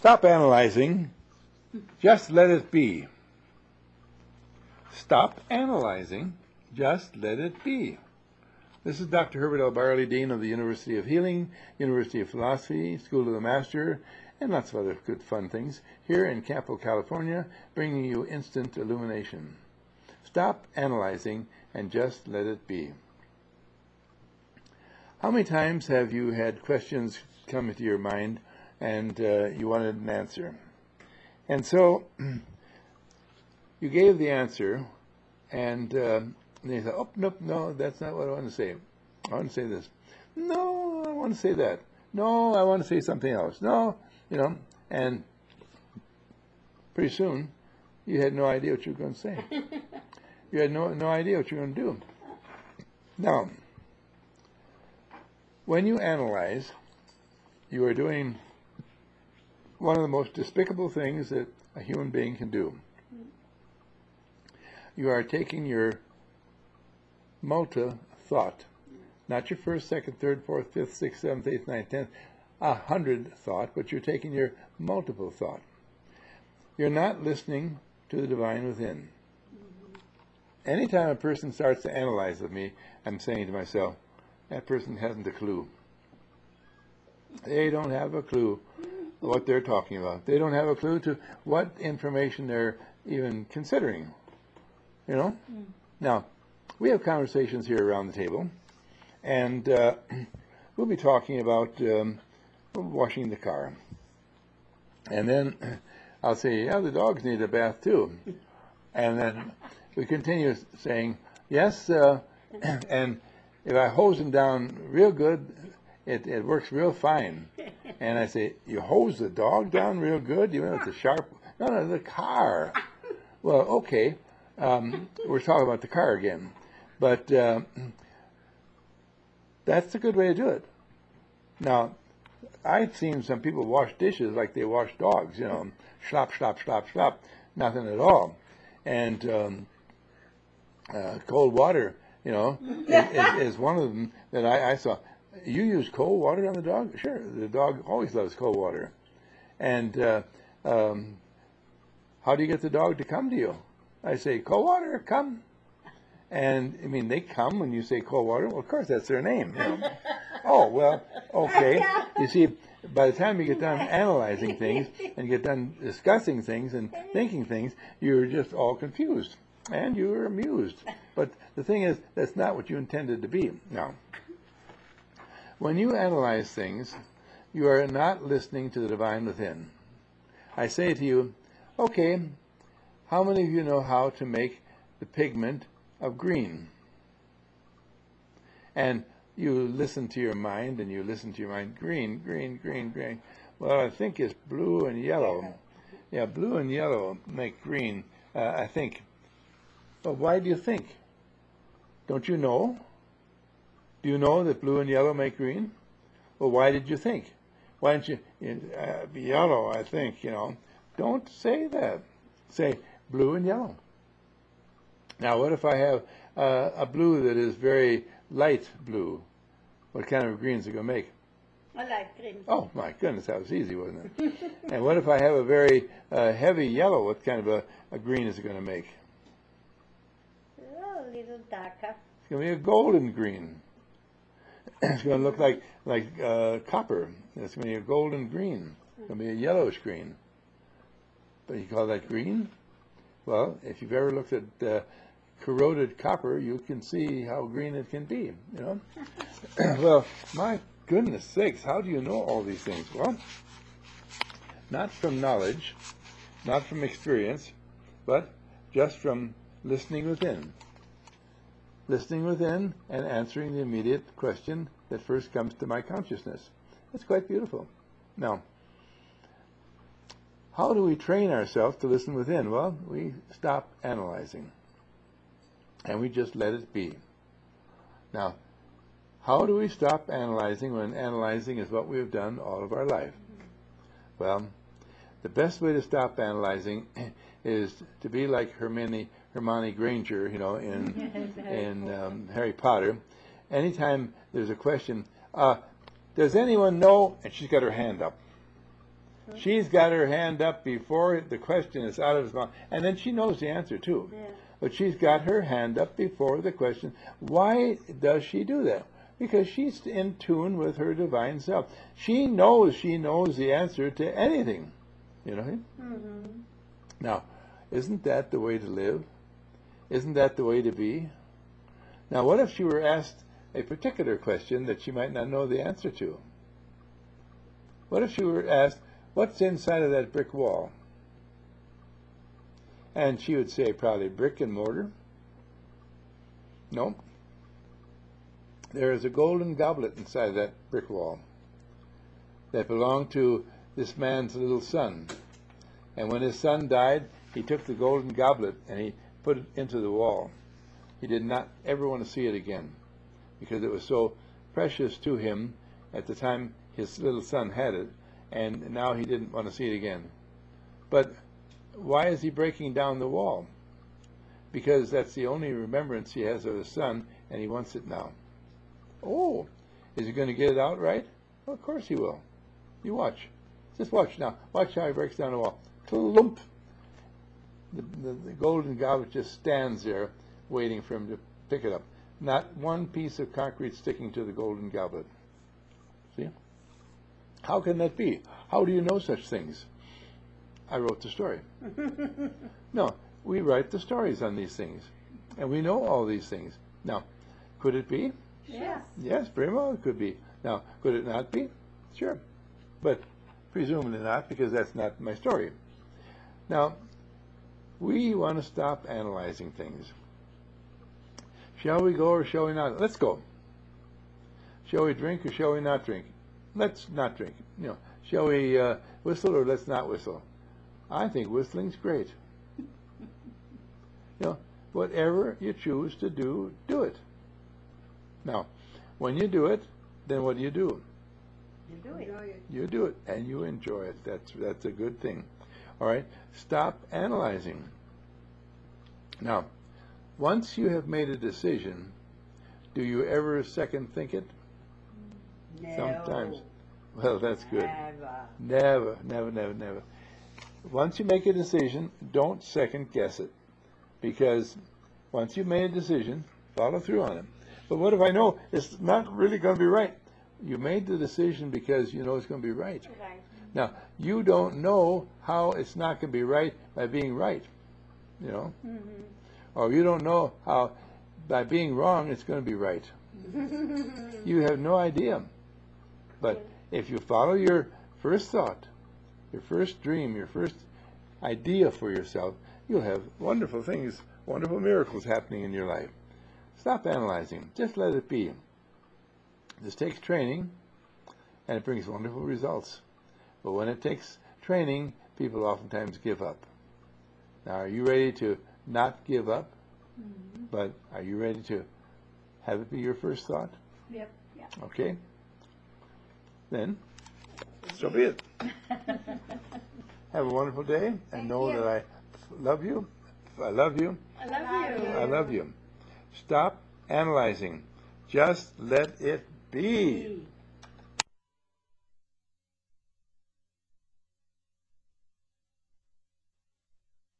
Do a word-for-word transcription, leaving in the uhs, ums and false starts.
Stop analyzing. Just let it be. Stop analyzing. Just let it be. This is Doctor Herbert L. Barley, Dean of the University of Healing, University of Philosophy, School of the Master, and lots of other good fun things here in Campo, California, bringing you instant illumination. Stop analyzing and just let it be. How many times have you had questions come into your mind and uh, you wanted an answer? And so you gave the answer, and uh, they said, oh, nope, no, that's not what I want to say. I want to say this. No, I want to say that. No, I want to say something else. No, you know, and pretty soon you had no idea what you were going to say. You had no, no idea what you were going to do. Now, when you analyze, you are doing one of the most despicable things that a human being can do. You are taking your multi-thought, not your first, second, third, fourth, fifth, sixth, seventh, eighth, ninth, tenth, a hundred thought, but you're taking your multiple thought. You're not listening to the divine within. Anytime a person starts to analyze with me, I'm saying to myself, that person hasn't a clue. They don't have a clue what they're talking about. They don't have a clue to what information they're even considering. You know? Mm. Now, we have conversations here around the table, and uh, we'll be talking about um, washing the car. And then I'll say, yeah, the dogs need a bath too. And then we continue saying, yes, uh, and if I hose them down real good, it, it works real fine. And I say, you hose the dog down real good? You know, it's a sharp... No, no, the car. Well, okay. Um, we're talking about the car again. But uh, that's a good way to do it. Now, I've seen some people wash dishes like they wash dogs, you know, slop, slop, slop, slop, nothing at all. And um, uh, cold water, you know, is, is one of them that I, I saw. You use cold water on the dog? Sure, the dog always loves cold water. And uh, um, how do you get the dog to come to you? I say, cold water, come. And, I mean, they come when you say cold water. Well, of course, that's their name. You know? Oh, well, okay. You see, by the time you get done analyzing things and get done discussing things and thinking things, you're just all confused. And you're amused. But the thing is, that's not what you intended to be. Now, when you analyze things, you are not listening to the divine within. I say to you, okay, how many of you know how to make the pigment of green? And you listen to your mind, and you listen to your mind, green, green, green, green. Well, I think it's blue and yellow. Yeah, blue and yellow make green, uh, I think. But why do you think? Don't you know? Do you know that blue and yellow make green? Well, why did you think? Why didn't you, uh, yellow, I think, you know. Don't say that. Say blue and yellow. Now, what if I have uh, a blue that is very light blue? What kind of green is it going to make? A light green. Oh, my goodness, that was easy, wasn't it? And what if I have a very uh, heavy yellow? What kind of a, a green is it going to make? Oh, a little darker. It's going to be a golden green. It's going to look like like uh, copper. It's going to be a golden green. It's going to be a yellowish green. But you call that green? Well, if you've ever looked at uh, corroded copper, you can see how green it can be. You know. Well, my goodness sakes, how do you know all these things? Well, not from knowledge, not from experience, but just from listening within. Listening within and answering the immediate question that first comes to my consciousness. It's quite beautiful. Now, how do we train ourselves to listen within? Well, we stop analyzing, and we just let it be. Now, how do we stop analyzing when analyzing is what we have done all of our life? Well, the best way to stop analyzing is to be like Hermione, Hermione Granger, you know, in in um, Harry Potter. Anytime there's a question, uh, does anyone know? And she's got her hand up. She's got her hand up before the question is out of his mouth. And then she knows the answer too. Yeah. But she's got her hand up before the question. Why does she do that? Because she's in tune with her divine self. She knows she knows the answer to anything. You know? Mm-hmm. Now, isn't that the way to live? Isn't that the way to be? Now, what if she were asked a particular question that she might not know the answer to? What if she were asked, what's inside of that brick wall? And she would say probably brick and mortar. No. There is a golden goblet inside that brick wall that belonged to this man's little son. And when his son died, he took the golden goblet and he put it into the wall. He did not ever want to see it again because it was so precious to him at the time his little son had it, and now he didn't want to see it again. But why is he breaking down the wall? Because that's the only remembrance he has of his son, and he wants it now. Oh, is he going to get it out right? Well, of course he will. You watch. Just watch now. Watch how he breaks down the wall. Clump. The, the, the golden goblet just stands there waiting for him to pick it up. Not one piece of concrete sticking to the golden goblet. See? How can that be? How do you know such things? I wrote the story. No, we write the stories on these things. And we know all these things. Now, could it be? Yes. Yes, very well it could be. Now, could it not be? Sure. But presumably not, because that's not my story. Now, we want to stop analyzing things. Shall we go or shall we not? Let's go. Shall we drink or shall we not drink? Let's not drink. You know, shall we uh, whistle or let's not whistle? I think whistling's great. You know, whatever you choose to do, do it. Now, when you do it, then what do you do? You do it. You do it, and you enjoy it. That's that's a good thing. All right? Stop analyzing. Now, once you have made a decision, do you ever second think it? No. Sometimes. Well, that's good. Never. Never, never, never, never. Once you make a decision, don't second guess it. Because once you've made a decision, follow through on it. But what if I know it's not really going to be right? You made the decision because you know it's going to be right. Right. Now, you don't know how it's not going to be right by being right. You know? Mm-hmm. Or you don't know how by being wrong it's going to be right. You have no idea. But if you follow your first thought, your first dream, your first idea for yourself, you'll have wonderful things, wonderful miracles happening in your life. Stop analyzing. Just let it be. This takes training, and it brings wonderful results. But when it takes training, people oftentimes give up. Now, are you ready to not give up? Mm-hmm. But are you ready to have it be your first thought? Yep. Yeah. Okay? Then, so be it. Have a wonderful day, and Thank know you. that I love you. I love you. I love you. I love you. Stop analyzing. Just let it be. Be.